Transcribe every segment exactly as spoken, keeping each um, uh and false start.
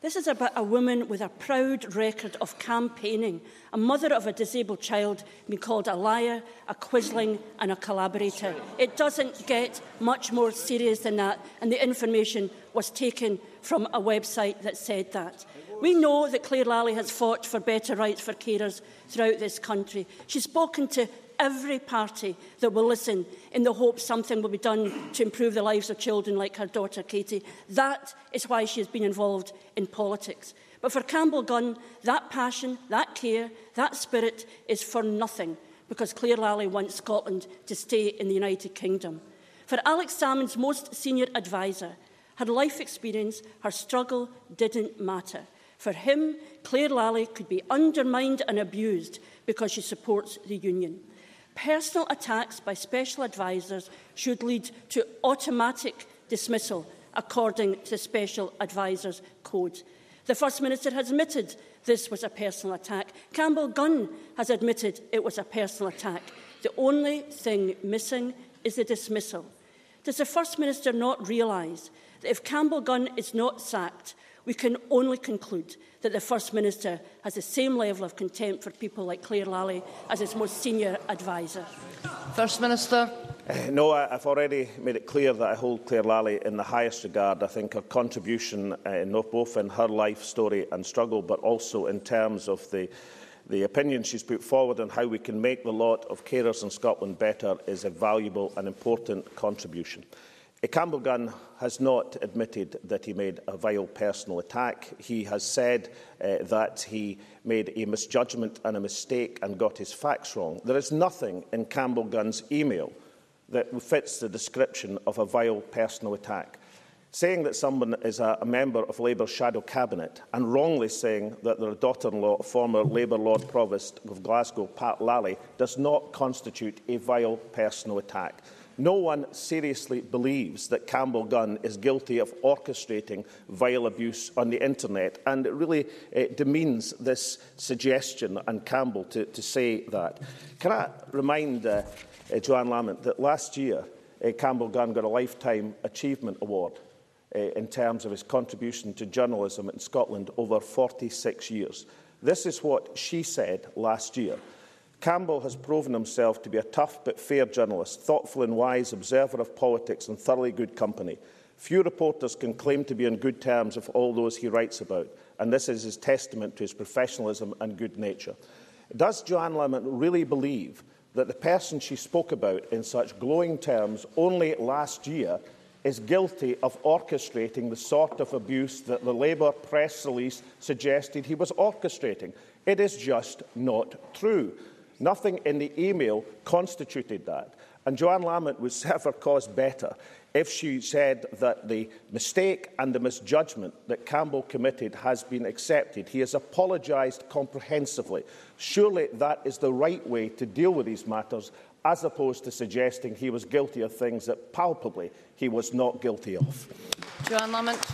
This is about a woman with a proud record of campaigning, a mother of a disabled child being called a liar, a quisling and a collaborator. It doesn't get much more serious than that, and the information was taken from a website that said that. We know that Claire Lally has fought for better rights for carers throughout this country. She's spoken to every party that will listen in the hope something will be done to improve the lives of children like her daughter Katie. That is why she has been involved in politics. But for Campbell Gunn, that passion, that care, that spirit is for nothing, because Claire Lally wants Scotland to stay in the United Kingdom. For Alex Salmond's most senior adviser, her life experience, her struggle didn't matter. For him, Claire Lally could be undermined and abused because she supports the union. Personal attacks by special advisers should lead to automatic dismissal, according to the Special Advisers Code. The First Minister has admitted this was a personal attack. Campbell Gunn has admitted it was a personal attack. The only thing missing is the dismissal. Does the First Minister not realise that if Campbell Gunn is not sacked, we can only conclude that the First Minister has the same level of contempt for people like Claire Lally as his most senior adviser? First Minister. Uh, no, I, I've already made it clear that I hold Claire Lally in the highest regard. I think her contribution, uh, not both in her life story and struggle, but also in terms of the, the opinion she's put forward on how we can make the lot of carers in Scotland better, is a valuable and important contribution. Campbell Gunn has not admitted that he made a vile personal attack. He has said uh, that he made a misjudgment and a mistake and got his facts wrong. There is nothing in Campbell Gunn's email that fits the description of a vile personal attack. Saying that someone is a, a member of Labour's shadow cabinet and wrongly saying that their daughter-in-law, former Labour Lord Provost of Glasgow, Pat Lally, does not constitute a vile personal attack. No one seriously believes that Campbell Gunn is guilty of orchestrating vile abuse on the internet, and it really uh, demeans this suggestion and Campbell to, to say that. Can I remind uh, uh, Joanne Lamont that last year uh, Campbell Gunn got a Lifetime Achievement Award uh, in terms of his contribution to journalism in Scotland over forty-six years. This is what she said last year. Campbell has proven himself to be a tough but fair journalist, thoughtful and wise, observer of politics and thoroughly good company. Few reporters can claim to be on good terms with all those he writes about, and this is his testament to his professionalism and good nature. Does Joanne Lamont really believe that the person she spoke about in such glowing terms only last year is guilty of orchestrating the sort of abuse that the Labour press release suggested he was orchestrating? It is just not true. Nothing in the email constituted that. And Joanne Lamont would serve her cause better if she said that the mistake and the misjudgment that Campbell committed has been accepted. He has apologised comprehensively. Surely that is the right way to deal with these matters, as opposed to suggesting he was guilty of things that palpably he was not guilty of. Joanne Lamont.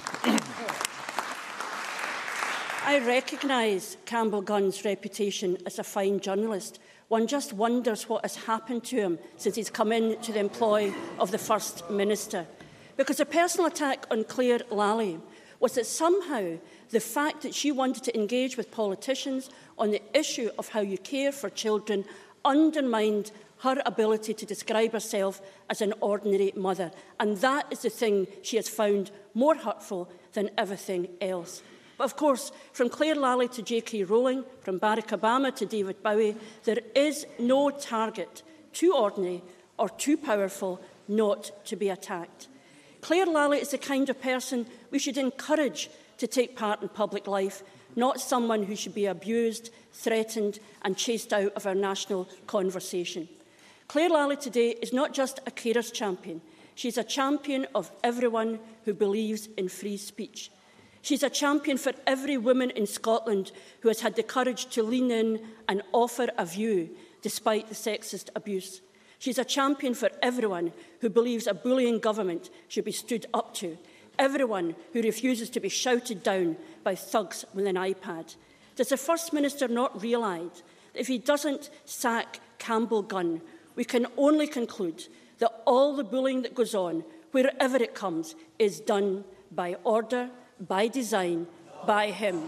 I recognise Campbell Gunn's reputation as a fine journalist. One just wonders what has happened to him since he's come into the employ of the First Minister. Because a personal attack on Claire Lally was that somehow the fact that she wanted to engage with politicians on the issue of how you care for children undermined her ability to describe herself as an ordinary mother. And that is the thing she has found more hurtful than everything else. But of course, from Claire Lally to J K Rowling, from Barack Obama to David Bowie, there is no target too ordinary or too powerful not to be attacked. Claire Lally is the kind of person we should encourage to take part in public life, not someone who should be abused, threatened and chased out of our national conversation. Claire Lally today is not just a carers champion. She's a champion of everyone who believes in free speech. She's a champion for every woman in Scotland who has had the courage to lean in and offer a view despite the sexist abuse. She's a champion for everyone who believes a bullying government should be stood up to, everyone who refuses to be shouted down by thugs with an iPad. Does the First Minister not realise that if he doesn't sack Campbell Gunn, we can only conclude that all the bullying that goes on, wherever it comes, is done by order, by design, by him?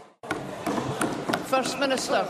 First Minister.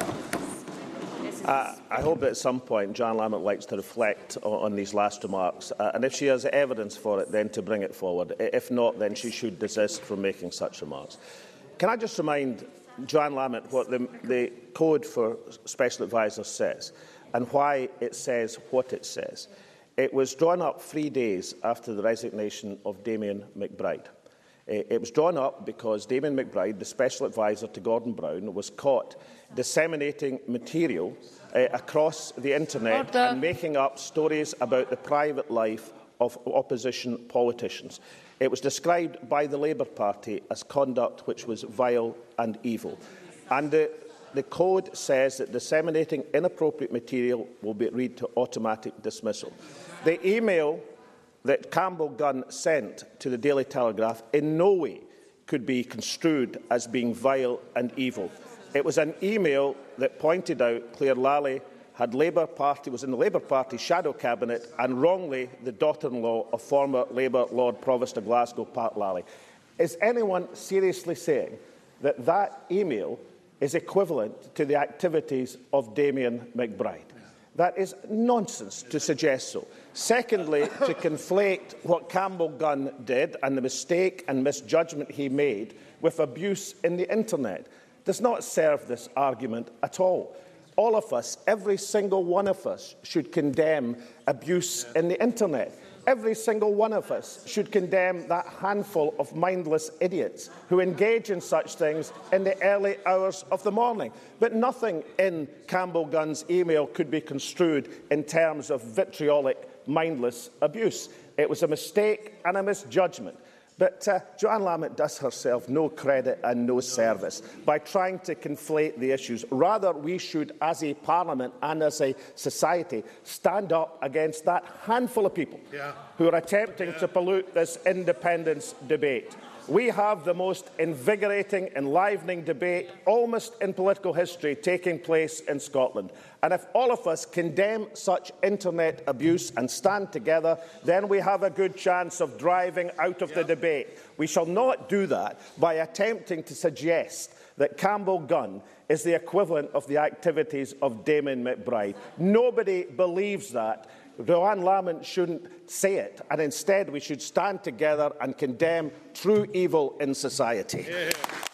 Uh, I hope that at some point Joanne Lamont likes to reflect on, on these last remarks, uh, and if she has evidence for it, then to bring it forward. If not, then she should desist from making such remarks. Can I just remind Joanne Lamont what the, the Code for Special Advisers says and why it says what it says? It was drawn up three days after the resignation of Damien McBride. It was drawn up because Damien McBride, the Special Adviser to Gordon Brown, was caught disseminating material uh, across the internet Order. and making up stories about the private life of opposition politicians. It was described by the Labour Party as conduct which was vile and evil. And the, the Code says that disseminating inappropriate material will be read to automatic dismissal. The email that Campbell Gunn sent to the Daily Telegraph in no way could be construed as being vile and evil. It was an email that pointed out Claire Lally had Labour Party, was in the Labour Party shadow cabinet and wrongly the daughter-in-law of former Labour Lord Provost of Glasgow, Pat Lally. Is anyone seriously saying that that email is equivalent to the activities of Damien McBride? That is nonsense to suggest so. Secondly, to conflate what Campbell Gunn did and the mistake and misjudgment he made with abuse in the internet does not serve this argument at all. All of us, every single one of us, should condemn abuse in the internet. Every single one of us should condemn that handful of mindless idiots who engage in such things in the early hours of the morning. But nothing in Campbell Gunn's email could be construed in terms of vitriolic, mindless abuse. It was a mistake and a misjudgment. But uh, Joanne Lamont does herself no credit and no service by trying to conflate the issues. Rather, we should, as a parliament and as a society, stand up against that handful of people yeah. who are attempting yeah. to pollute this independence debate. We have the most invigorating, enlivening debate, almost in political history, taking place in Scotland. And if all of us condemn such internet abuse and stand together, then we have a good chance of driving out of yeah. the debate. We shall not do that by attempting to suggest that Campbell Gunn is the equivalent of the activities of Damien McBride. Nobody believes that. Joanne Lamont shouldn't say it, and instead we should stand together and condemn true evil in society. Yeah.